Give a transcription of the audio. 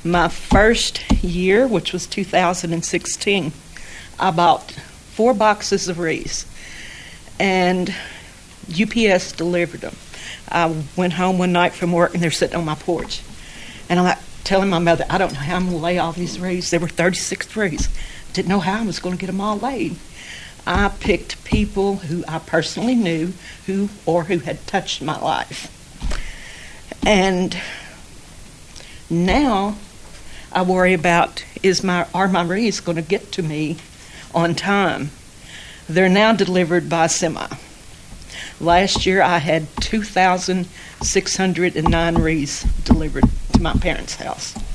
My first year, which was 2016, I bought 4 boxes of wreaths, and UPS delivered them. I went home one night from work, and they're sitting on my porch. And I'm like telling my mother, I don't know how I'm going to lay all these wreaths. There were 36 wreaths. Didn't know how I was going to get them all laid. I picked people who I personally knew who had touched my life. And now I worry about, are my wreaths going to get to me on time? They're now delivered by semi. Last year I had 2,609 wreaths delivered to my parents' house.